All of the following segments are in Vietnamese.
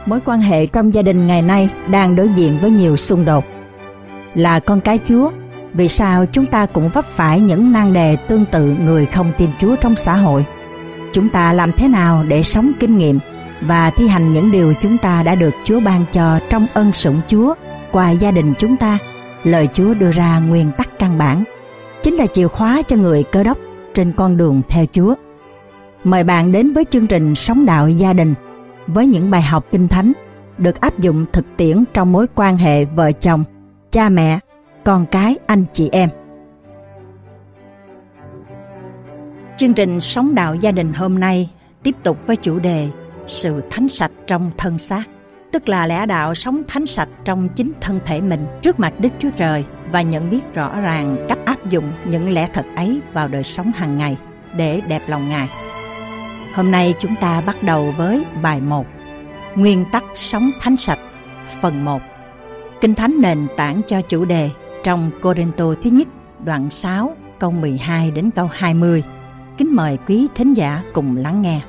Mối quan hệ trong gia đình ngày nay đang đối diện với nhiều xung đột. Là con cái Chúa, vì sao chúng ta cũng vấp phải những nan đề tương tự người không tin Chúa trong xã hội? Chúng ta làm thế nào để sống kinh nghiệm và thi hành những điều chúng ta đã được Chúa ban cho trong ân sủng Chúa qua gia đình chúng ta? Lời Chúa đưa ra nguyên tắc căn bản, chính là chìa khóa cho người Cơ Đốc trên con đường theo Chúa. Mời bạn đến với chương trình Sống Đạo Gia Đình với những bài học Kinh Thánh được áp dụng thực tiễn trong mối quan hệ vợ chồng, cha mẹ, con cái, anh chị em. Chương trình Sống Đạo Gia Đình hôm nay tiếp tục với chủ đề sự thánh sạch trong thân xác, tức là lẽ đạo sống thánh sạch trong chính thân thể mình trước mặt Đức Chúa Trời và nhận biết rõ ràng cách áp dụng những lẽ thật ấy vào đời sống hàng ngày để đẹp lòng Ngài. Hôm nay chúng ta bắt đầu với bài 1, Nguyên tắc sống thánh sạch, phần 1. Kinh Thánh nền tảng cho chủ đề trong Cô-rinh-tô thứ nhất, đoạn 6, câu 12 đến câu 20. Kính mời quý thính giả cùng lắng nghe.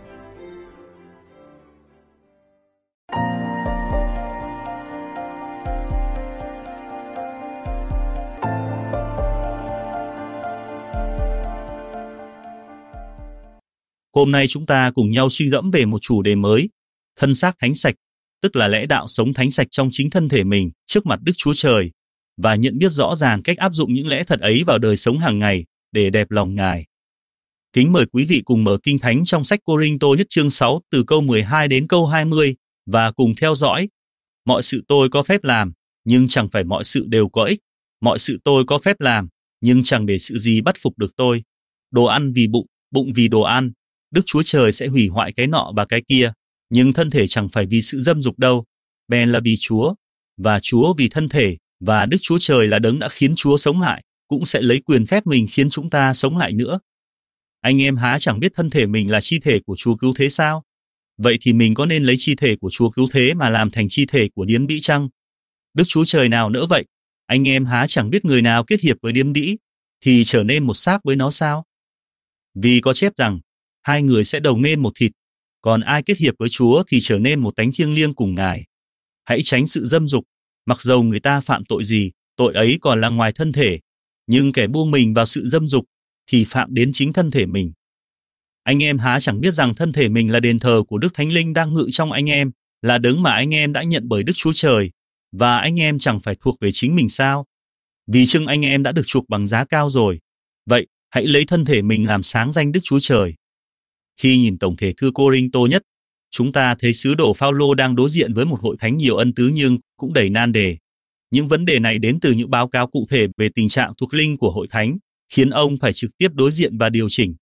Hôm nay chúng ta cùng nhau suy gẫm về một chủ đề mới, thân xác thánh sạch, tức là lẽ đạo sống thánh sạch trong chính thân thể mình trước mặt Đức Chúa Trời và nhận biết rõ ràng cách áp dụng những lẽ thật ấy vào đời sống hàng ngày để đẹp lòng Ngài. Kính mời quý vị cùng mở Kinh Thánh trong sách Cô-rinh-tô nhất chương 6 từ câu 12 đến câu 20 và cùng theo dõi. Mọi sự tôi có phép làm, nhưng chẳng phải mọi sự đều có ích. Mọi sự tôi có phép làm, nhưng chẳng để sự gì bắt phục được tôi. Đồ ăn vì bụng, bụng vì đồ ăn. Đức Chúa Trời sẽ hủy hoại cái nọ và cái kia, nhưng thân thể chẳng phải vì sự dâm dục đâu, bèn là vì Chúa, và Chúa vì thân thể, và Đức Chúa Trời là đấng đã khiến Chúa sống lại, cũng sẽ lấy quyền phép mình khiến chúng ta sống lại nữa. Anh em há chẳng biết thân thể mình là chi thể của Chúa cứu thế sao? Vậy thì mình có nên lấy chi thể của Chúa cứu thế mà làm thành chi thể của điếm đĩ chăng? Đức Chúa Trời nào nỡ vậy? Anh em há chẳng biết người nào kết hiệp với điếm đĩ thì trở nên một xác với nó sao? Vì có chép rằng, hai người sẽ đồng nên một thịt, còn ai kết hiệp với Chúa thì trở nên một tánh thiêng liêng cùng Ngài. Hãy tránh sự dâm dục, mặc dầu người ta phạm tội gì, tội ấy còn là ngoài thân thể, nhưng kẻ buông mình vào sự dâm dục thì phạm đến chính thân thể mình. Anh em há chẳng biết rằng thân thể mình là đền thờ của Đức Thánh Linh đang ngự trong anh em, là đấng mà anh em đã nhận bởi Đức Chúa Trời, và anh em chẳng phải thuộc về chính mình sao? Vì chưng anh em đã được chuộc bằng giá cao rồi. Vậy, hãy lấy thân thể mình làm sáng danh Đức Chúa Trời. Khi nhìn tổng thể thư Cô-rinh-tô nhất, chúng ta thấy sứ đồ Phao-lô đang đối diện với một hội thánh nhiều ân tứ nhưng cũng đầy nan đề. Những vấn đề này đến từ những báo cáo cụ thể về tình trạng thuộc linh của hội thánh, khiến ông phải trực tiếp đối diện và điều chỉnh.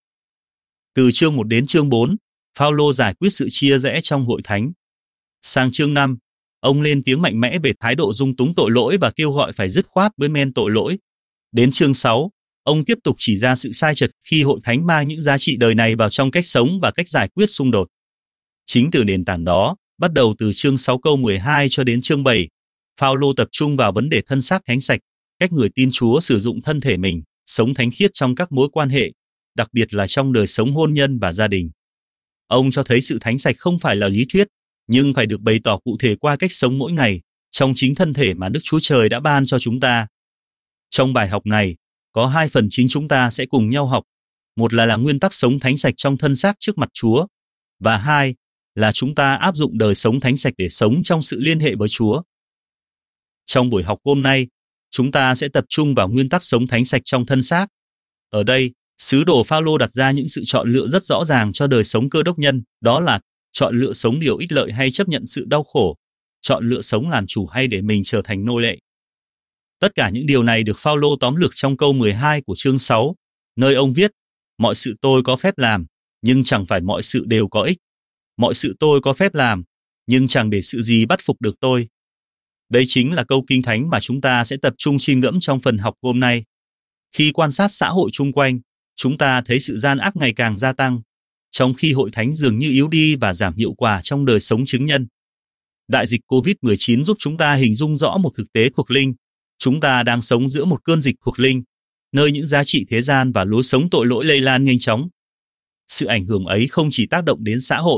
Từ chương 1 đến chương 4, Phao-lô giải quyết sự chia rẽ trong hội thánh. Sang chương 5, ông lên tiếng mạnh mẽ về thái độ dung túng tội lỗi và kêu gọi phải dứt khoát với men tội lỗi. Đến chương 6, ông tiếp tục chỉ ra sự sai trật khi hội thánh mang những giá trị đời này vào trong cách sống và cách giải quyết xung đột. Chính từ nền tảng đó, bắt đầu từ chương 6 câu 12 cho đến chương 7, Phao-lô tập trung vào vấn đề thân xác thánh sạch, cách người tin Chúa sử dụng thân thể mình, sống thánh khiết trong các mối quan hệ, đặc biệt là trong đời sống hôn nhân và gia đình. Ông cho thấy sự thánh sạch không phải là lý thuyết, nhưng phải được bày tỏ cụ thể qua cách sống mỗi ngày, trong chính thân thể mà Đức Chúa Trời đã ban cho chúng ta. Trong bài học này, có hai phần chính chúng ta sẽ cùng nhau học. Một là nguyên tắc sống thánh sạch trong thân xác trước mặt Chúa, và hai là chúng ta áp dụng đời sống thánh sạch để sống trong sự liên hệ với Chúa. Trong buổi học hôm nay, chúng ta sẽ tập trung vào nguyên tắc sống thánh sạch trong thân xác. Ở đây, sứ đồ Phao-lô đặt ra những sự chọn lựa rất rõ ràng cho đời sống cơ đốc nhân, đó là chọn lựa sống điều ích lợi hay chấp nhận sự đau khổ, chọn lựa sống làm chủ hay để mình trở thành nô lệ. Tất cả những điều này được Phao-lô tóm lược trong câu 12 của chương 6, nơi ông viết, mọi sự tôi có phép làm, nhưng chẳng phải mọi sự đều có ích. Mọi sự tôi có phép làm, nhưng chẳng để sự gì bắt phục được tôi. Đây chính là câu Kinh Thánh mà chúng ta sẽ tập trung suy ngẫm trong phần học hôm nay. Khi quan sát xã hội chung quanh, chúng ta thấy sự gian ác ngày càng gia tăng, trong khi hội thánh dường như yếu đi và giảm hiệu quả trong đời sống chứng nhân. Đại dịch COVID-19 giúp chúng ta hình dung rõ một thực tế thuộc linh. Chúng ta đang sống giữa một cơn dịch thuộc linh, nơi những giá trị thế gian và lối sống tội lỗi lây lan nhanh chóng. Sự ảnh hưởng ấy không chỉ tác động đến xã hội,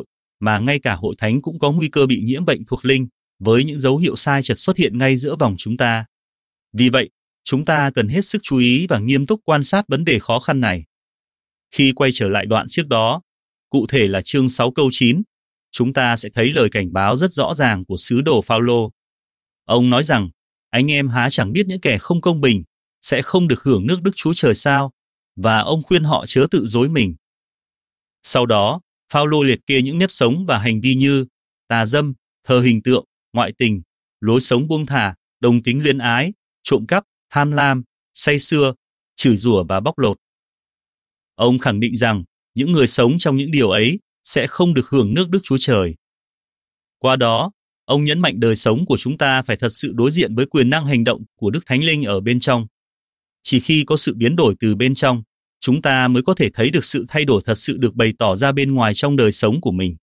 mà ngay cả hội thánh cũng có nguy cơ bị nhiễm bệnh thuộc linh, với những dấu hiệu sai chật xuất hiện ngay giữa vòng chúng ta. Vì vậy, chúng ta cần hết sức chú ý và nghiêm túc quan sát vấn đề khó khăn này. Khi quay trở lại đoạn trước đó, cụ thể là chương 6 câu 9, chúng ta sẽ thấy lời cảnh báo rất rõ ràng của sứ đồ Phao-lô. Ông nói rằng, anh em há chẳng biết những kẻ không công bình sẽ không được hưởng nước Đức Chúa Trời sao? Và ông khuyên họ chớ tự dối mình. Sau đó, Phao-lô liệt kê những nếp sống và hành vi như tà dâm, thờ hình tượng, ngoại tình, lối sống buông thả, đồng tính luyến ái, trộm cắp, tham lam, say sưa, chửi rủa và bóc lột. Ông khẳng định rằng những người sống trong những điều ấy sẽ không được hưởng nước Đức Chúa Trời. Qua đó, ông nhấn mạnh đời sống của chúng ta phải thật sự đối diện với quyền năng hành động của Đức Thánh Linh ở bên trong. Chỉ khi có sự biến đổi từ bên trong, chúng ta mới có thể thấy được sự thay đổi thật sự được bày tỏ ra bên ngoài trong đời sống của mình.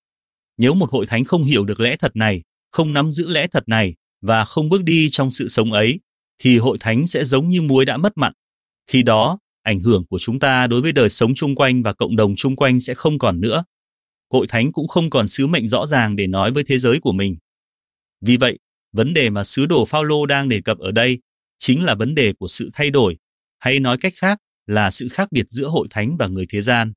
Nếu một hội thánh không hiểu được lẽ thật này, không nắm giữ lẽ thật này và không bước đi trong sự sống ấy, thì hội thánh sẽ giống như muối đã mất mặn. Khi đó, ảnh hưởng của chúng ta đối với đời sống chung quanh và cộng đồng chung quanh sẽ không còn nữa. Hội thánh cũng không còn sứ mệnh rõ ràng để nói với thế giới của mình. Vì vậy, vấn đề mà sứ đồ Phao-lô đang đề cập ở đây chính là vấn đề của sự thay đổi, hay nói cách khác là sự khác biệt giữa hội thánh và người thế gian.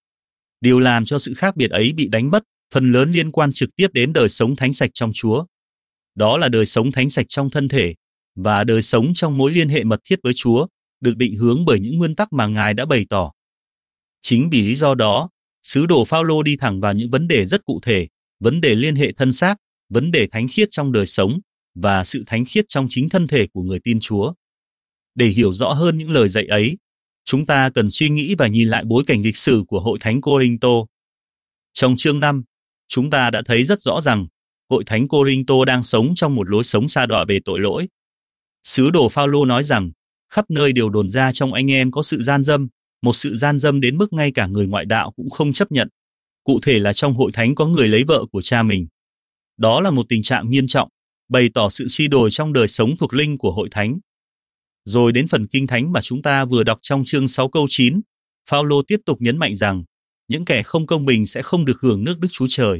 Điều làm cho sự khác biệt ấy bị đánh mất phần lớn liên quan trực tiếp đến đời sống thánh sạch trong Chúa. Đó là đời sống thánh sạch trong thân thể và đời sống trong mối liên hệ mật thiết với Chúa, được định hướng bởi những nguyên tắc mà Ngài đã bày tỏ. Chính vì lý do đó, sứ đồ Phao-lô đi thẳng vào những vấn đề rất cụ thể, vấn đề liên hệ thân xác, vấn đề thánh khiết trong đời sống và sự thánh khiết trong chính thân thể của người tin Chúa. Để hiểu rõ hơn những lời dạy ấy, chúng ta cần suy nghĩ và nhìn lại bối cảnh lịch sử của hội thánh Cô-rinh-tô. Trong chương 5, chúng ta đã thấy rất rõ rằng hội thánh Cô-rinh-tô đang sống trong một lối sống sa đọa về tội lỗi. Sứ đồ Phao-lô nói rằng khắp nơi đều đồn ra trong anh em có sự gian dâm, một sự gian dâm đến mức ngay cả người ngoại đạo cũng không chấp nhận. Cụ thể là trong hội thánh có người lấy vợ của cha mình. Đó là một tình trạng nghiêm trọng, bày tỏ sự suy đồi trong đời sống thuộc linh của hội thánh. Rồi đến phần kinh thánh mà chúng ta vừa đọc trong chương 6 câu 9, Phao-lô tiếp tục nhấn mạnh rằng những kẻ không công bình sẽ không được hưởng nước Đức Chúa Trời.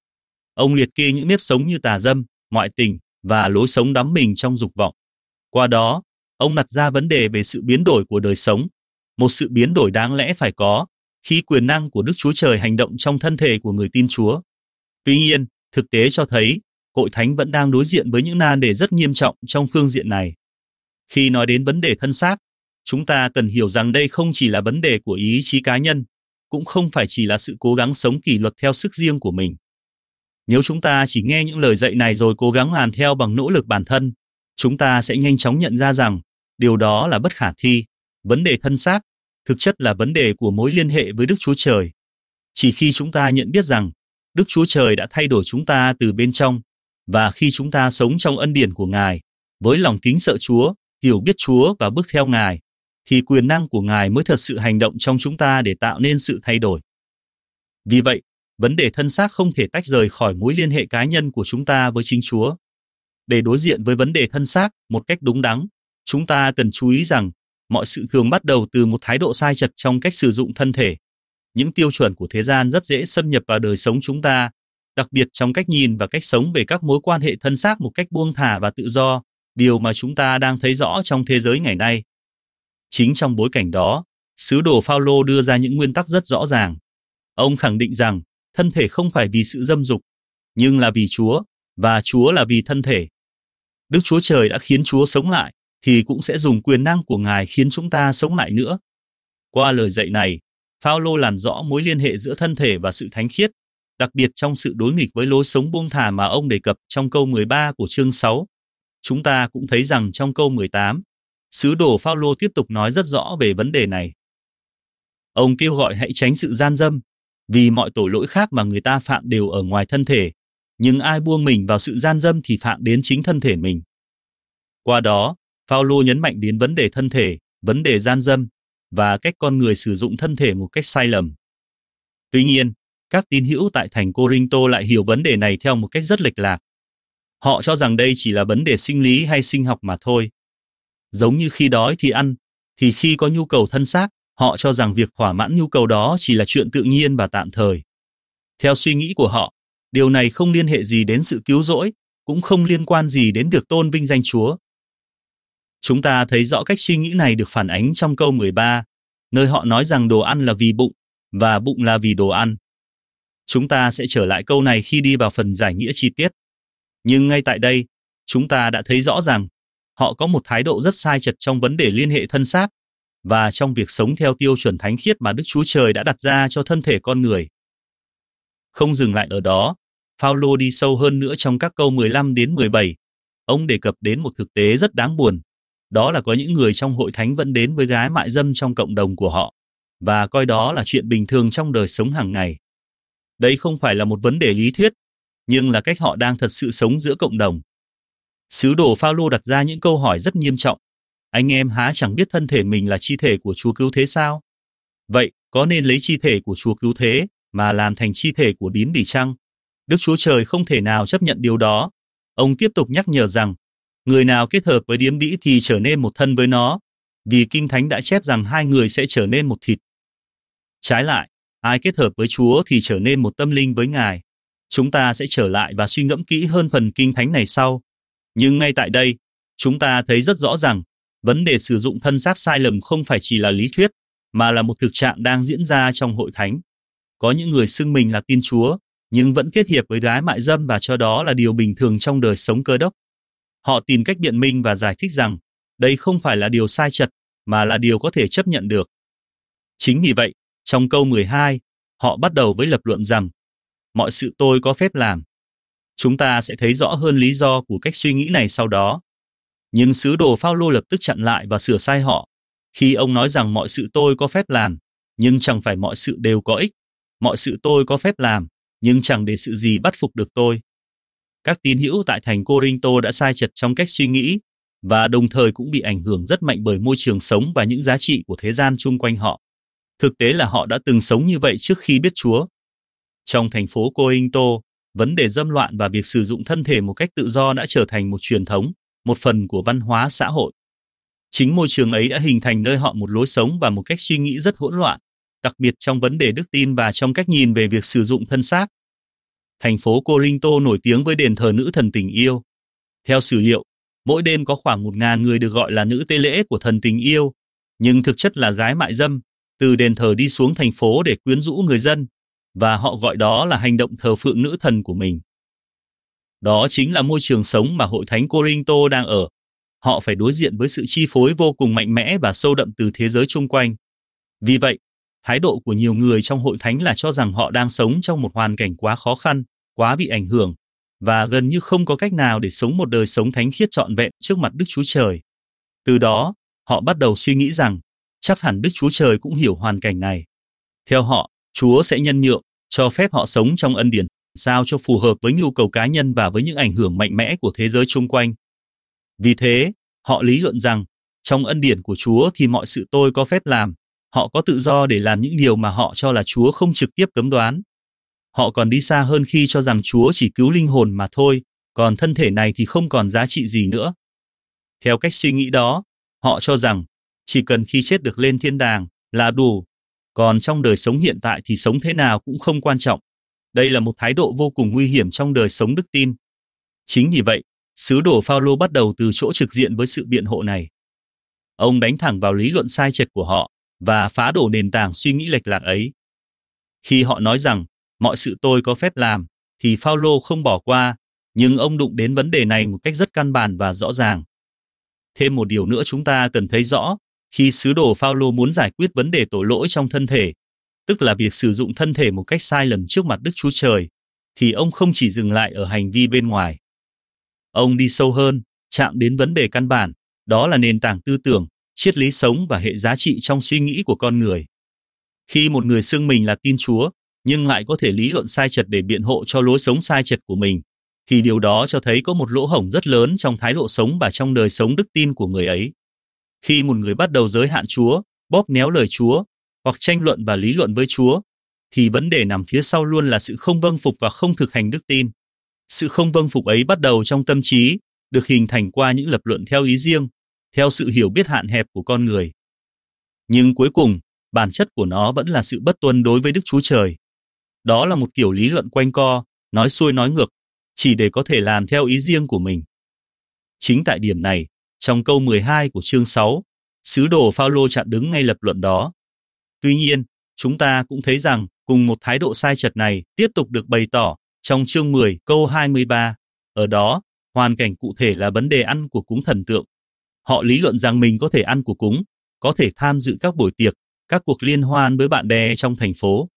Ông liệt kê những nếp sống như tà dâm, ngoại tình và lối sống đắm mình trong dục vọng. Qua đó, ông đặt ra vấn đề về sự biến đổi của đời sống, một sự biến đổi đáng lẽ phải có khi quyền năng của Đức Chúa Trời hành động trong thân thể của người tin Chúa. Tuy nhiên, thực tế cho thấy, hội thánh vẫn đang đối diện với những nan đề rất nghiêm trọng trong phương diện này. Khi nói đến vấn đề thân xác, chúng ta cần hiểu rằng đây không chỉ là vấn đề của ý chí cá nhân, cũng không phải chỉ là sự cố gắng sống kỷ luật theo sức riêng của mình. Nếu chúng ta chỉ nghe những lời dạy này rồi cố gắng làm theo bằng nỗ lực bản thân, chúng ta sẽ nhanh chóng nhận ra rằng điều đó là bất khả thi. Vấn đề thân xác thực chất là vấn đề của mối liên hệ với Đức Chúa Trời. Chỉ khi chúng ta nhận biết rằng Đức Chúa Trời đã thay đổi chúng ta từ bên trong, và khi chúng ta sống trong ân điển của Ngài, với lòng kính sợ Chúa, hiểu biết Chúa và bước theo Ngài, thì quyền năng của Ngài mới thật sự hành động trong chúng ta để tạo nên sự thay đổi. Vì vậy, vấn đề thân xác không thể tách rời khỏi mối liên hệ cá nhân của chúng ta với chính Chúa. Để đối diện với vấn đề thân xác một cách đúng đắn, chúng ta cần chú ý rằng mọi sự thường bắt đầu từ một thái độ sai chật trong cách sử dụng thân thể. Những tiêu chuẩn của thế gian rất dễ xâm nhập vào đời sống chúng ta, đặc biệt trong cách nhìn và cách sống về các mối quan hệ thân xác một cách buông thả và tự do, điều mà chúng ta đang thấy rõ trong thế giới ngày nay. Chính trong bối cảnh đó, sứ đồ Phao-lô đưa ra những nguyên tắc rất rõ ràng. Ông khẳng định rằng thân thể không phải vì sự dâm dục, nhưng là vì Chúa, và Chúa là vì thân thể. Đức Chúa Trời đã khiến Chúa sống lại, thì cũng sẽ dùng quyền năng của Ngài khiến chúng ta sống lại nữa. Qua lời dạy này, Phao-lô làm rõ mối liên hệ giữa thân thể và sự thánh khiết, đặc biệt trong sự đối nghịch với lối sống buông thả mà ông đề cập trong câu 13 của chương 6. Chúng ta cũng thấy rằng trong câu 18, sứ đồ Phao-lô tiếp tục nói rất rõ về vấn đề này. Ông kêu gọi hãy tránh sự gian dâm, vì mọi tội lỗi khác mà người ta phạm đều ở ngoài thân thể, nhưng ai buông mình vào sự gian dâm thì phạm đến chính thân thể mình. Qua đó, Phao-lô nhấn mạnh đến vấn đề thân thể, vấn đề gian dâm, và cách con người sử dụng thân thể một cách sai lầm. Tuy nhiên, các tín hữu tại thành Cô-rinh-tô lại hiểu vấn đề này theo một cách rất lệch lạc. Họ cho rằng đây chỉ là vấn đề sinh lý hay sinh học mà thôi. Giống như khi đói thì ăn, thì khi có nhu cầu thân xác, họ cho rằng việc thỏa mãn nhu cầu đó chỉ là chuyện tự nhiên và tạm thời. Theo suy nghĩ của họ, điều này không liên hệ gì đến sự cứu rỗi, cũng không liên quan gì đến việc tôn vinh danh Chúa. Chúng ta thấy rõ cách suy nghĩ này được phản ánh trong câu 13, nơi họ nói rằng đồ ăn là vì bụng, và bụng là vì đồ ăn. Chúng ta sẽ trở lại câu này khi đi vào phần giải nghĩa chi tiết. Nhưng ngay tại đây, chúng ta đã thấy rõ rằng họ có một thái độ rất sai chật trong vấn đề liên hệ thân xác và trong việc sống theo tiêu chuẩn thánh khiết mà Đức Chúa Trời đã đặt ra cho thân thể con người. Không dừng lại ở đó, Phao-lô đi sâu hơn nữa trong các câu 15 đến 17. Ông đề cập đến một thực tế rất đáng buồn. Đó là có những người trong hội thánh vẫn đến với gái mại dâm trong cộng đồng của họ và coi đó là chuyện bình thường trong đời sống hàng ngày. Đây không phải là một vấn đề lý thuyết, nhưng là cách họ đang thật sự sống giữa cộng đồng. Sứ đồ Phao-lô đặt ra những câu hỏi rất nghiêm trọng. Anh em há chẳng biết thân thể mình là chi thể của Chúa Cứu Thế sao? Vậy, có nên lấy chi thể của Chúa Cứu Thế mà làm thành chi thể của điếm đỉ chăng? Đức Chúa Trời không thể nào chấp nhận điều đó. Ông tiếp tục nhắc nhở rằng, người nào kết hợp với điếm đỉ thì trở nên một thân với nó, vì Kinh Thánh đã chép rằng hai người sẽ trở nên một thịt. Trái lại, ai kết hợp với Chúa thì trở nên một tâm linh với Ngài. Chúng ta sẽ trở lại và suy ngẫm kỹ hơn phần Kinh Thánh này sau. Nhưng ngay tại đây, chúng ta thấy rất rõ rằng, vấn đề sử dụng thân xác sai lầm không phải chỉ là lý thuyết, mà là một thực trạng đang diễn ra trong hội thánh. Có những người xưng mình là tin Chúa, nhưng vẫn kết hiệp với gái mại dâm và cho đó là điều bình thường trong đời sống Cơ Đốc. Họ tìm cách biện minh và giải thích rằng, đây không phải là điều sai chật, mà là điều có thể chấp nhận được. Chính vì vậy, trong câu 12, họ bắt đầu với lập luận rằng, mọi sự tôi có phép làm. Chúng ta sẽ thấy rõ hơn lý do của cách suy nghĩ này sau đó. Nhưng sứ đồ Phao-lô lập tức chặn lại và sửa sai họ, khi ông nói rằng mọi sự tôi có phép làm, nhưng chẳng phải mọi sự đều có ích. Mọi sự tôi có phép làm, nhưng chẳng để sự gì bắt phục được tôi. Các tín hữu tại thành Cô-rinh-tô đã sai chật trong cách suy nghĩ, và đồng thời cũng bị ảnh hưởng rất mạnh bởi môi trường sống và những giá trị của thế gian chung quanh họ. Thực tế là họ đã từng sống như vậy trước khi biết Chúa. Trong thành phố Cô-rinh-tô, vấn đề dâm loạn và việc sử dụng thân thể một cách tự do đã trở thành một truyền thống, một phần của văn hóa xã hội. Chính môi trường ấy đã hình thành nơi họ một lối sống và một cách suy nghĩ rất hỗn loạn, đặc biệt trong vấn đề đức tin và trong cách nhìn về việc sử dụng thân xác. Thành phố Cô-rinh-tô nổi tiếng với đền thờ nữ thần tình yêu. Theo sử liệu, mỗi đêm có khoảng 1.000 người được gọi là nữ tế lễ của thần tình yêu, nhưng thực chất là gái mại dâm, từ đền thờ đi xuống thành phố để quyến rũ người dân, và họ gọi đó là hành động thờ phượng nữ thần của mình. Đó chính là môi trường sống mà hội thánh Cô-rinh-tô đang ở. Họ phải đối diện với sự chi phối vô cùng mạnh mẽ và sâu đậm từ thế giới chung quanh. Vì vậy, thái độ của nhiều người trong hội thánh là cho rằng họ đang sống trong một hoàn cảnh quá khó khăn, quá bị ảnh hưởng, và gần như không có cách nào để sống một đời sống thánh khiết trọn vẹn trước mặt Đức Chúa Trời. Từ đó, họ bắt đầu suy nghĩ rằng, chắc hẳn Đức Chúa Trời cũng hiểu hoàn cảnh này. Theo họ, Chúa sẽ nhân nhượng, cho phép họ sống trong ân điển, sao cho phù hợp với nhu cầu cá nhân và với những ảnh hưởng mạnh mẽ của thế giới chung quanh. Vì thế, họ lý luận rằng, trong ân điển của Chúa thì mọi sự tôi có phép làm, họ có tự do để làm những điều mà họ cho là Chúa không trực tiếp cấm đoán. Họ còn đi xa hơn khi cho rằng Chúa chỉ cứu linh hồn mà thôi, còn thân thể này thì không còn giá trị gì nữa. Theo cách suy nghĩ đó, họ cho rằng, chỉ cần khi chết được lên thiên đàng là đủ, còn trong đời sống hiện tại thì sống thế nào cũng không quan trọng. Đây là một thái độ vô cùng nguy hiểm trong đời sống đức tin. Chính vì vậy, sứ đồ Phao-lô bắt đầu từ chỗ trực diện với sự biện hộ này. Ông đánh thẳng vào lý luận sai chệch của họ và phá đổ nền tảng suy nghĩ lệch lạc ấy. Khi họ nói rằng mọi sự tôi có phép làm, thì Phao-lô không bỏ qua, nhưng ông đụng đến vấn đề này một cách rất căn bản và rõ ràng. Thêm một điều nữa chúng ta cần thấy rõ, khi sứ đồ Phao-lô muốn giải quyết vấn đề tội lỗi trong thân thể, tức là việc sử dụng thân thể một cách sai lầm trước mặt Đức Chúa Trời, thì ông không chỉ dừng lại ở hành vi bên ngoài. Ông đi sâu hơn, chạm đến vấn đề căn bản, đó là nền tảng tư tưởng, triết lý sống và hệ giá trị trong suy nghĩ của con người. Khi một người xưng mình là tin Chúa, nhưng lại có thể lý luận sai chật để biện hộ cho lối sống sai chật của mình, thì điều đó cho thấy có một lỗ hổng rất lớn trong thái độ sống và trong đời sống đức tin của người ấy. Khi một người bắt đầu giới hạn Chúa, bóp méo lời Chúa, hoặc tranh luận và lý luận với Chúa, thì vấn đề nằm phía sau luôn là sự không vâng phục và không thực hành đức tin. Sự không vâng phục ấy bắt đầu trong tâm trí, được hình thành qua những lập luận theo ý riêng, theo sự hiểu biết hạn hẹp của con người. Nhưng cuối cùng, bản chất của nó vẫn là sự bất tuân đối với Đức Chúa Trời. Đó là một kiểu lý luận quanh co, nói xuôi nói ngược, chỉ để có thể làm theo ý riêng của mình. Chính tại điểm này, trong câu 12 của chương 6, sứ đồ Phao-lô chặn đứng ngay lập luận đó. Tuy nhiên, chúng ta cũng thấy rằng cùng một thái độ sai trật này tiếp tục được bày tỏ trong chương 10 câu 23. Ở đó, hoàn cảnh cụ thể là vấn đề ăn của cúng thần tượng. Họ lý luận rằng mình có thể ăn của cúng, có thể tham dự các buổi tiệc, các cuộc liên hoan với bạn bè trong thành phố,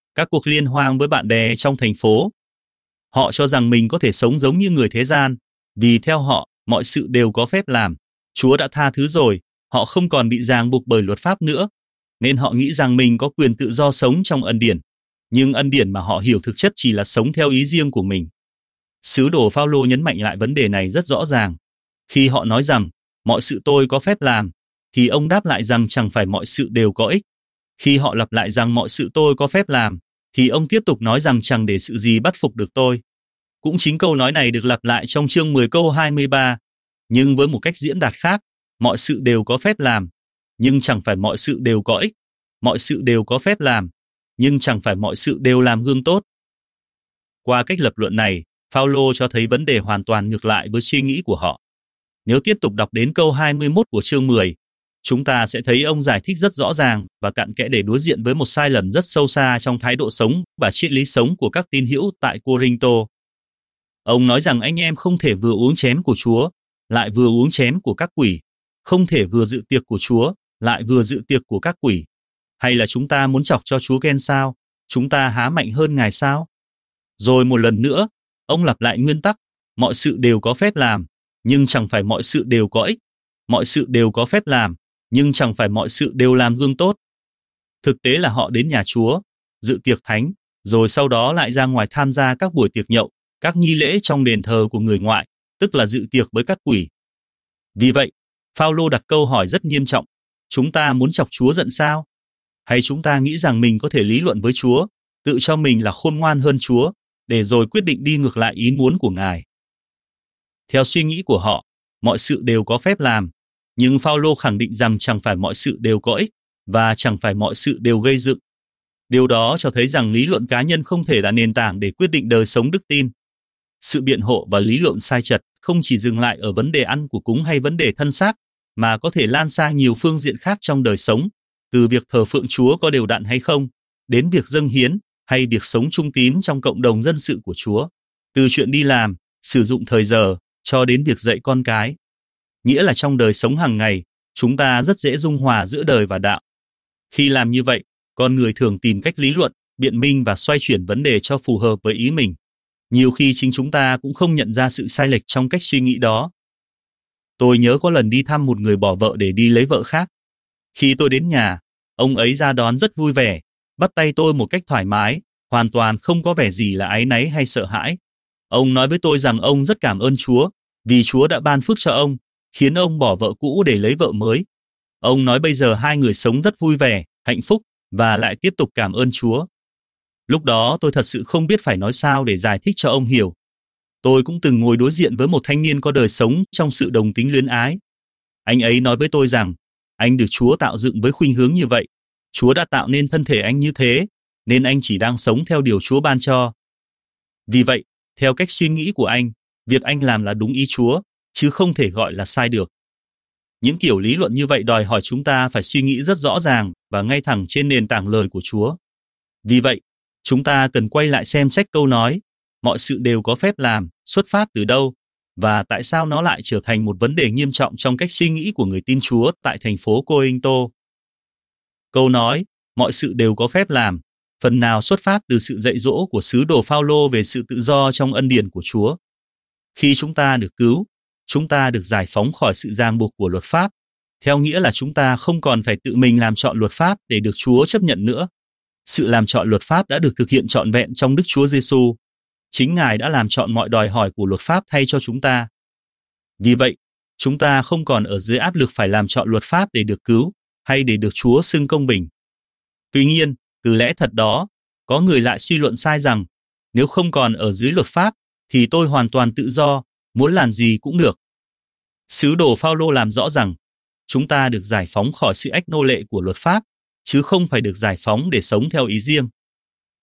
Họ cho rằng mình có thể sống giống như người thế gian, vì theo họ, mọi sự đều có phép làm. Chúa đã tha thứ rồi, họ không còn bị ràng buộc bởi luật pháp nữa, nên họ nghĩ rằng mình có quyền tự do sống trong ân điển. Nhưng ân điển mà họ hiểu thực chất chỉ là sống theo ý riêng của mình. Sứ đồ Phao-lô nhấn mạnh lại vấn đề này rất rõ ràng. Khi họ nói rằng, mọi sự tôi có phép làm, thì ông đáp lại rằng chẳng phải mọi sự đều có ích. Khi họ lặp lại rằng mọi sự tôi có phép làm, thì ông tiếp tục nói rằng chẳng để sự gì bắt phục được tôi. Cũng chính câu nói này được lặp lại trong chương 10 câu 23, nhưng với một cách diễn đạt khác, mọi sự đều có phép làm, nhưng chẳng phải mọi sự đều có ích. Mọi sự đều có phép làm, nhưng chẳng phải mọi sự đều làm gương tốt. Qua cách lập luận này, Phao-lô cho thấy vấn đề hoàn toàn ngược lại với suy nghĩ của họ. Nếu tiếp tục đọc đến câu 21 của chương 10, chúng ta sẽ thấy ông giải thích rất rõ ràng và cặn kẽ để đối diện với một sai lầm rất sâu xa trong thái độ sống và triết lý sống của các tín hữu tại Cô-rinh-tô. Ông nói rằng anh em không thể vừa uống chén của Chúa, lại vừa uống chén của các quỷ, không thể vừa dự tiệc của Chúa, lại vừa dự tiệc của các quỷ. Hay là chúng ta muốn chọc cho Chúa ghen sao? Chúng ta há mạnh hơn Ngài sao? Rồi một lần nữa, ông lặp lại nguyên tắc, mọi sự đều có phép làm, nhưng chẳng phải mọi sự đều có ích. Mọi sự đều có phép làm, nhưng chẳng phải mọi sự đều làm gương tốt. Thực tế là họ đến nhà Chúa, dự tiệc thánh, rồi sau đó lại ra ngoài tham gia các buổi tiệc nhậu, các nghi lễ trong đền thờ của người ngoại, tức là dự tiệc với các quỷ. Vì vậy, Phao-lô đặt câu hỏi rất nghiêm trọng, chúng ta muốn chọc Chúa giận sao? Hay chúng ta nghĩ rằng mình có thể lý luận với Chúa, tự cho mình là khôn ngoan hơn Chúa, để rồi quyết định đi ngược lại ý muốn của Ngài? Theo suy nghĩ của họ, mọi sự đều có phép làm, nhưng Phao-lô khẳng định rằng chẳng phải mọi sự đều có ích, và chẳng phải mọi sự đều gây dựng. Điều đó cho thấy rằng lý luận cá nhân không thể là nền tảng để quyết định đời sống đức tin. Sự biện hộ và lý luận sai trật không chỉ dừng lại ở vấn đề ăn của cúng hay vấn đề thân xác, mà có thể lan sang nhiều phương diện khác trong đời sống, từ việc thờ phượng Chúa có đều đặn hay không, đến việc dâng hiến hay việc sống trung tín trong cộng đồng dân sự của Chúa, từ chuyện đi làm, sử dụng thời giờ, cho đến việc dạy con cái. Nghĩa là trong đời sống hàng ngày, chúng ta rất dễ dung hòa giữa đời và đạo. Khi làm như vậy, con người thường tìm cách lý luận, biện minh và xoay chuyển vấn đề cho phù hợp với ý mình. Nhiều khi chính chúng ta cũng không nhận ra sự sai lệch trong cách suy nghĩ đó. Tôi nhớ có lần đi thăm một người bỏ vợ để đi lấy vợ khác. Khi tôi đến nhà, ông ấy ra đón rất vui vẻ, bắt tay tôi một cách thoải mái, hoàn toàn không có vẻ gì là áy náy hay sợ hãi. Ông nói với tôi rằng ông rất cảm ơn Chúa, vì Chúa đã ban phước cho ông, khiến ông bỏ vợ cũ để lấy vợ mới. Ông nói bây giờ hai người sống rất vui vẻ, hạnh phúc, và lại tiếp tục cảm ơn Chúa. Lúc đó tôi thật sự không biết phải nói sao để giải thích cho ông hiểu. Tôi cũng từng ngồi đối diện với một thanh niên có đời sống trong sự đồng tính luyến ái. Anh ấy nói với tôi rằng, anh được Chúa tạo dựng với khuynh hướng như vậy. Chúa đã tạo nên thân thể anh như thế, nên anh chỉ đang sống theo điều Chúa ban cho. Vì vậy, theo cách suy nghĩ của anh, việc anh làm là đúng ý Chúa, chứ không thể gọi là sai được. Những kiểu lý luận như vậy đòi hỏi chúng ta phải suy nghĩ rất rõ ràng và ngay thẳng trên nền tảng lời của Chúa. Vì vậy, chúng ta cần quay lại xem xét câu nói, mọi sự đều có phép làm, xuất phát từ đâu, và tại sao nó lại trở thành một vấn đề nghiêm trọng trong cách suy nghĩ của người tin Chúa tại thành phố Cô-rinh-tô. Câu nói, mọi sự đều có phép làm, phần nào xuất phát từ sự dạy dỗ của sứ đồ Phao-lô về sự tự do trong ân điển của Chúa. Khi chúng ta được cứu, chúng ta được giải phóng khỏi sự ràng buộc của luật pháp, theo nghĩa là chúng ta không còn phải tự mình làm chọn luật pháp để được Chúa chấp nhận nữa. Sự làm chọn luật pháp đã được thực hiện trọn vẹn trong Đức Chúa Giêsu. Chính Ngài đã làm trọn mọi đòi hỏi của luật pháp thay cho chúng ta. Vì vậy, chúng ta không còn ở dưới áp lực phải làm chọn luật pháp để được cứu, hay để được Chúa xưng công bình. Tuy nhiên, từ lẽ thật đó, có người lại suy luận sai rằng, nếu không còn ở dưới luật pháp, thì tôi hoàn toàn tự do, muốn làm gì cũng được. Sứ đồ Phao-lô làm rõ rằng, chúng ta được giải phóng khỏi sự ách nô lệ của luật pháp, chứ không phải được giải phóng để sống theo ý riêng.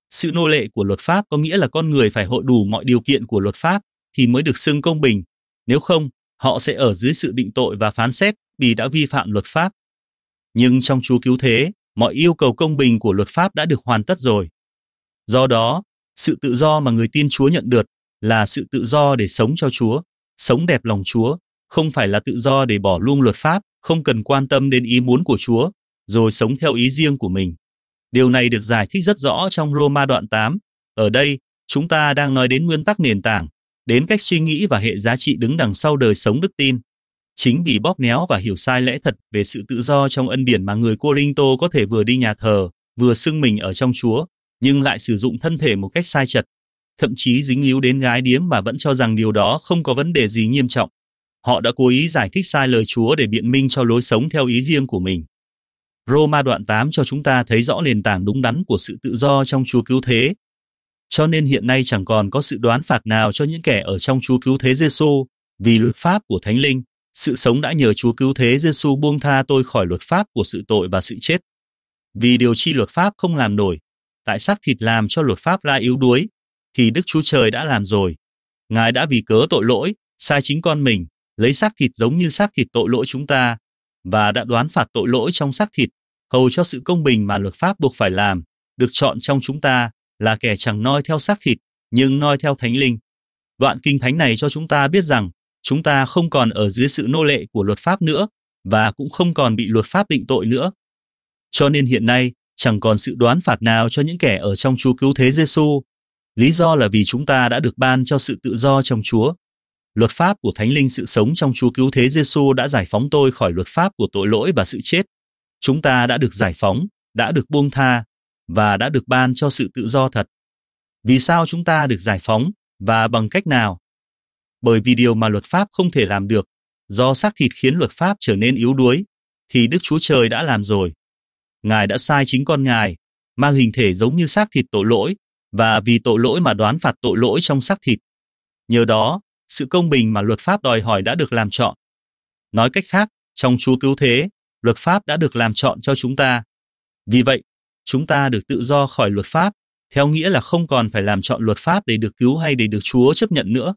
Sự nô lệ của luật pháp có nghĩa là con người phải hội đủ mọi điều kiện của luật pháp thì mới được xưng công bình, nếu không, họ sẽ ở dưới sự định tội và phán xét vì đã vi phạm luật pháp. Nhưng trong Chúa cứu thế, mọi yêu cầu công bình của luật pháp đã được hoàn tất rồi. Do đó, sự tự do mà người tin Chúa nhận được là sự tự do để sống cho Chúa, sống đẹp lòng Chúa, không phải là tự do để bỏ luôn luật pháp, không cần quan tâm đến ý muốn của Chúa, rồi sống theo ý riêng của mình. Điều này được giải thích rất rõ trong Roma đoạn 8. Ở đây, chúng ta đang nói đến nguyên tắc nền tảng, đến cách suy nghĩ và hệ giá trị đứng đằng sau đời sống đức tin. Chính vì bóp méo và hiểu sai lẽ thật về sự tự do trong ân điển mà người Cô-rinh-tô có thể vừa đi nhà thờ, vừa xưng mình ở trong Chúa, nhưng lại sử dụng thân thể một cách sai chật, thậm chí dính líu đến gái điếm mà vẫn cho rằng điều đó không có vấn đề gì nghiêm trọng. Họ đã cố ý giải thích sai lời Chúa để biện minh cho lối sống theo ý riêng của mình. Roma đoạn 8 cho chúng ta thấy rõ nền tảng đúng đắn của sự tự do trong Chúa cứu thế. Cho nên hiện nay chẳng còn có sự đoán phạt nào cho những kẻ ở trong Chúa cứu thế Giêsu, vì luật pháp của Thánh Linh, sự sống đã nhờ Chúa cứu thế Giêsu buông tha tôi khỏi luật pháp của sự tội và sự chết. Vì điều chi luật pháp không làm nổi, tại xác thịt làm cho luật pháp la yếu đuối, thì Đức Chúa Trời đã làm rồi. Ngài đã vì cớ tội lỗi, sai chính con mình, lấy xác thịt giống như xác thịt tội lỗi chúng ta, và đã đoán phạt tội lỗi trong xác thịt, hầu cho sự công bình mà luật pháp buộc phải làm, được chọn trong chúng ta, là kẻ chẳng noi theo xác thịt, nhưng noi theo Thánh Linh. Đoạn kinh thánh này cho chúng ta biết rằng, chúng ta không còn ở dưới sự nô lệ của luật pháp nữa, và cũng không còn bị luật pháp định tội nữa. Cho nên hiện nay, chẳng còn sự đoán phạt nào cho những kẻ ở trong Chúa cứu thế Giêsu. Lý do là vì chúng ta đã được ban cho sự tự do trong Chúa. Luật pháp của Thánh Linh sự sống trong Chúa cứu thế Giêsu đã giải phóng tôi khỏi luật pháp của tội lỗi và sự chết. Chúng ta đã được giải phóng, đã được buông tha, và đã được ban cho sự tự do thật. Vì sao chúng ta được giải phóng, và bằng cách nào? Bởi vì điều mà luật pháp không thể làm được, do xác thịt khiến luật pháp trở nên yếu đuối, thì Đức Chúa Trời đã làm rồi. Ngài đã sai chính con Ngài, mang hình thể giống như xác thịt tội lỗi, và vì tội lỗi mà đoán phạt tội lỗi trong xác thịt. Nhờ đó, sự công bình mà luật pháp đòi hỏi đã được làm trọn. Nói cách khác, trong Chúa cứu thế, luật pháp đã được làm trọn cho chúng ta. Vì vậy, chúng ta được tự do khỏi luật pháp, theo nghĩa là không còn phải làm trọn luật pháp để được cứu hay để được Chúa chấp nhận nữa.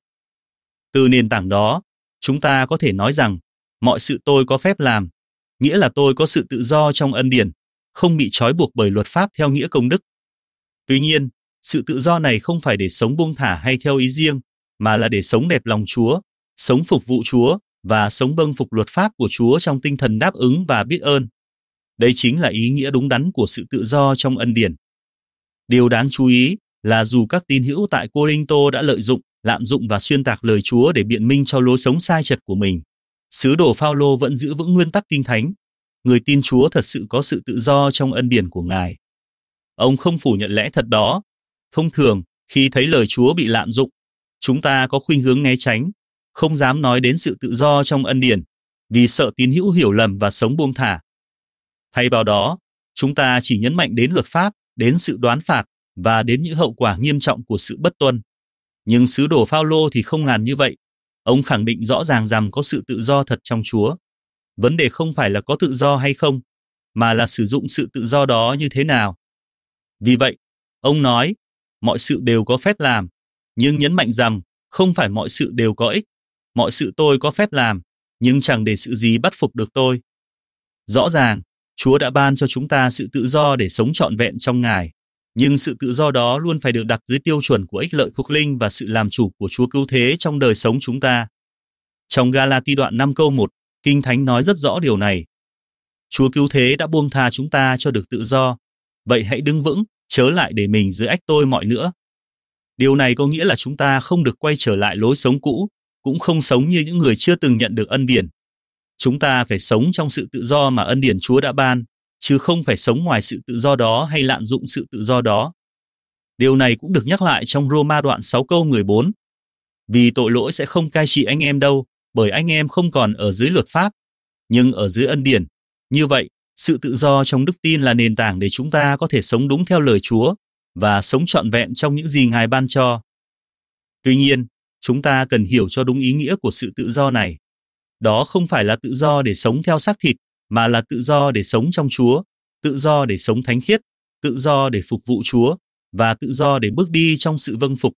Từ nền tảng đó, chúng ta có thể nói rằng, mọi sự tôi có phép làm, nghĩa là tôi có sự tự do trong ân điển, không bị trói buộc bởi luật pháp theo nghĩa công đức. Tuy nhiên, sự tự do này không phải để sống buông thả hay theo ý riêng, mà là để sống đẹp lòng Chúa, sống phục vụ Chúa, và sống vâng phục luật pháp của Chúa trong tinh thần đáp ứng và biết ơn. Đây chính là ý nghĩa đúng đắn của sự tự do trong ân điển. Điều đáng chú ý là dù các tín hữu tại Cô-rinh-tô đã lợi dụng, lạm dụng và xuyên tạc lời Chúa để biện minh cho lối sống sai chật của mình, sứ đồ Phao-lô vẫn giữ vững nguyên tắc kinh thánh. Người tin Chúa thật sự có sự tự do trong ân điển của Ngài. Ông không phủ nhận lẽ thật đó. Thông thường, khi thấy lời Chúa bị lạm dụng, chúng ta có khuynh hướng né tránh, không dám nói đến sự tự do trong ân điển, vì sợ tín hữu hiểu lầm và sống buông thả. Thay vào đó, chúng ta chỉ nhấn mạnh đến luật pháp, đến sự đoán phạt, và đến những hậu quả nghiêm trọng của sự bất tuân. Nhưng sứ đồ Phao-lô thì không làm như vậy. Ông khẳng định rõ ràng rằng có sự tự do thật trong Chúa. Vấn đề không phải là có tự do hay không, mà là sử dụng sự tự do đó như thế nào. Vì vậy, ông nói, mọi sự đều có phép làm, nhưng nhấn mạnh rằng không phải mọi sự đều có ích. Mọi sự tôi có phép làm, nhưng chẳng để sự gì bắt phục được tôi. Rõ ràng, Chúa đã ban cho chúng ta sự tự do để sống trọn vẹn trong Ngài, nhưng sự tự do đó luôn phải được đặt dưới tiêu chuẩn của ích lợi thuộc linh và sự làm chủ của Chúa cứu thế trong đời sống chúng ta. Trong Ga-la-ti đoạn 5 câu 1, Kinh Thánh nói rất rõ điều này. Chúa cứu thế đã buông tha chúng ta cho được tự do, vậy hãy đứng vững, chớ lại để mình dưới ách tôi mọi nữa. Điều này có nghĩa là chúng ta không được quay trở lại lối sống cũ, cũng không sống như những người chưa từng nhận được ân điển. Chúng ta phải sống trong sự tự do mà ân điển Chúa đã ban, chứ không phải sống ngoài sự tự do đó hay lạm dụng sự tự do đó. Điều này cũng được nhắc lại trong Roma đoạn 6 câu 14. Vì tội lỗi sẽ không cai trị anh em đâu, bởi anh em không còn ở dưới luật pháp, nhưng ở dưới ân điển. Như vậy, sự tự do trong đức tin là nền tảng để chúng ta có thể sống đúng theo lời Chúa và sống trọn vẹn trong những gì Ngài ban cho. Tuy nhiên, chúng ta cần hiểu cho đúng ý nghĩa của sự tự do này. Đó không phải là tự do để sống theo xác thịt, mà là tự do để sống trong Chúa, tự do để sống thánh khiết, tự do để phục vụ Chúa, và tự do để bước đi trong sự vâng phục.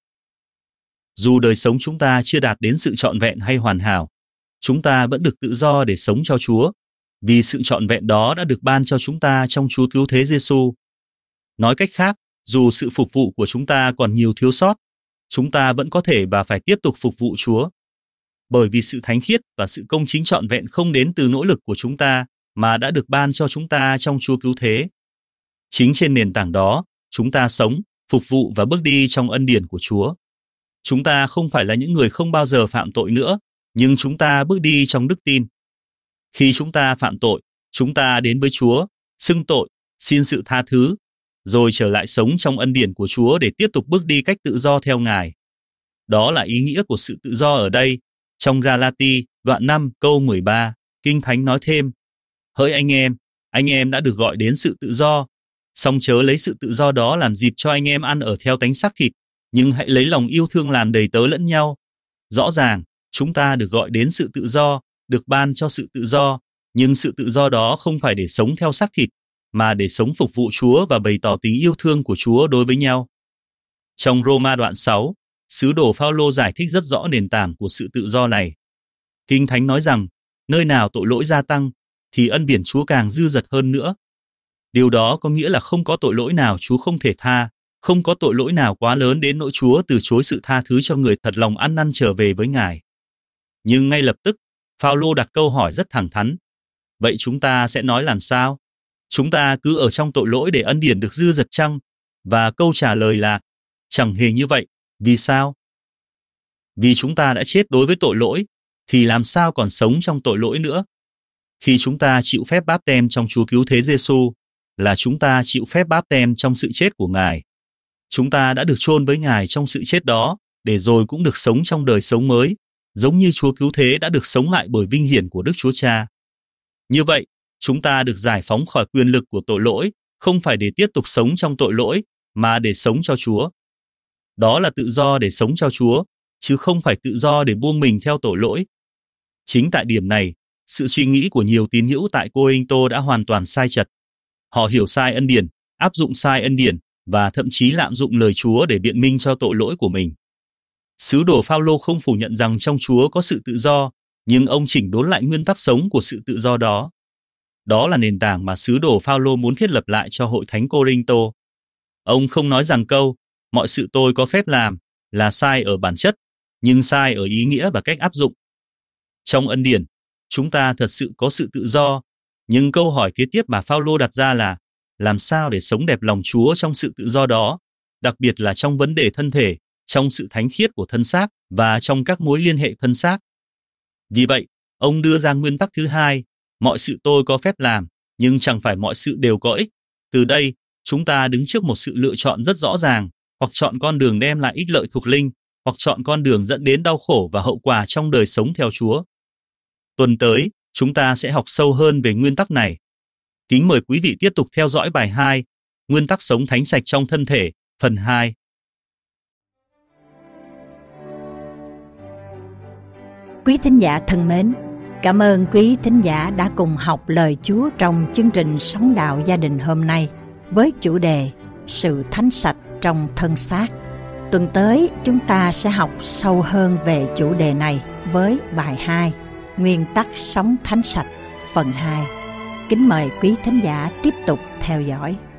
Dù đời sống chúng ta chưa đạt đến sự trọn vẹn hay hoàn hảo, chúng ta vẫn được tự do để sống cho Chúa, vì sự trọn vẹn đó đã được ban cho chúng ta trong Chúa Cứu Thế Giêsu. Nói cách khác, dù sự phục vụ của chúng ta còn nhiều thiếu sót, chúng ta vẫn có thể và phải tiếp tục phục vụ Chúa. Bởi vì sự thánh khiết và sự công chính trọn vẹn không đến từ nỗ lực của chúng ta, mà đã được ban cho chúng ta trong Chúa Cứu Thế. Chính trên nền tảng đó, chúng ta sống, phục vụ và bước đi trong ân điển của Chúa. Chúng ta không phải là những người không bao giờ phạm tội nữa, nhưng chúng ta bước đi trong đức tin. Khi chúng ta phạm tội, chúng ta đến với Chúa, xưng tội, xin sự tha thứ, rồi trở lại sống trong ân điển của Chúa để tiếp tục bước đi cách tự do theo Ngài. Đó là ý nghĩa của sự tự do ở đây. Trong Galati, đoạn 5, câu 13, Kinh Thánh nói thêm: Hỡi anh em đã được gọi đến sự tự do, song chớ lấy sự tự do đó làm dịp cho anh em ăn ở theo tánh xác thịt, nhưng hãy lấy lòng yêu thương làm đầy tớ lẫn nhau. Rõ ràng, chúng ta được gọi đến sự tự do, được ban cho sự tự do, nhưng sự tự do đó không phải để sống theo xác thịt, mà để sống phục vụ Chúa và bày tỏ tình yêu thương của Chúa đối với nhau. Trong Roma đoạn 6, sứ đồ Phao-lô giải thích rất rõ nền tảng của sự tự do này. Kinh Thánh nói rằng, nơi nào tội lỗi gia tăng, thì ân điển Chúa càng dư dật hơn nữa. Điều đó có nghĩa là không có tội lỗi nào Chúa không thể tha, không có tội lỗi nào quá lớn đến nỗi Chúa từ chối sự tha thứ cho người thật lòng ăn năn trở về với Ngài. Nhưng ngay lập tức, Phao-lô đặt câu hỏi rất thẳng thắn. Vậy chúng ta sẽ nói làm sao? Chúng ta cứ ở trong tội lỗi để ân điển được dư dật chăng? Và câu trả lời là, chẳng hề như vậy. Vì sao? Vì chúng ta đã chết đối với tội lỗi, thì làm sao còn sống trong tội lỗi nữa? Khi chúng ta chịu phép báp têm trong Chúa Cứu Thế Giêsu, là chúng ta chịu phép báp têm trong sự chết của Ngài. Chúng ta đã được chôn với Ngài trong sự chết đó, để rồi cũng được sống trong đời sống mới, giống như Chúa Cứu Thế đã được sống lại bởi vinh hiển của Đức Chúa Cha. Như vậy, chúng ta được giải phóng khỏi quyền lực của tội lỗi, không phải để tiếp tục sống trong tội lỗi, mà để sống cho Chúa. Đó là tự do để sống cho Chúa, chứ không phải tự do để buông mình theo tội lỗi. Chính tại điểm này, sự suy nghĩ của nhiều tín hữu tại Cô-rinh-tô đã hoàn toàn sai chật. Họ hiểu sai ân điển, áp dụng sai ân điển, và thậm chí lạm dụng lời Chúa để biện minh cho tội lỗi của mình. Sứ đồ Phao-lô không phủ nhận rằng trong Chúa có sự tự do, nhưng ông chỉnh đốn lại nguyên tắc sống của sự tự do đó. Đó là nền tảng mà sứ đồ Phao-lô muốn thiết lập lại cho hội thánh Cô-rinh-tô. Ông không nói rằng câu mọi sự tôi có phép làm là sai ở bản chất, nhưng sai ở ý nghĩa và cách áp dụng. Trong ân điển, chúng ta thật sự có sự tự do, nhưng câu hỏi kế tiếp mà Phao-lô đặt ra là làm sao để sống đẹp lòng Chúa trong sự tự do đó, đặc biệt là trong vấn đề thân thể, trong sự thánh khiết của thân xác và trong các mối liên hệ thân xác. Vì vậy, ông đưa ra nguyên tắc thứ hai, mọi sự tôi có phép làm, nhưng chẳng phải mọi sự đều có ích. Từ đây, chúng ta đứng trước một sự lựa chọn rất rõ ràng, hoặc chọn con đường đem lại ích lợi thuộc linh, hoặc chọn con đường dẫn đến đau khổ và hậu quả trong đời sống theo Chúa. Tuần tới, chúng ta sẽ học sâu hơn về nguyên tắc này. Kính mời quý vị tiếp tục theo dõi bài 2, Nguyên tắc sống thánh sạch trong thân thể, phần 2. Quý thính giả thân mến, cảm ơn quý thính giả đã cùng học lời Chúa trong chương trình Sống Đạo Gia Đình hôm nay với chủ đề Sự Thánh Sạch trong Thân Xác. Tuần tới chúng ta sẽ học sâu hơn về chủ đề này với bài 2, Nguyên tắc sống thánh sạch, phần 2. Kính mời quý thính giả tiếp tục theo dõi.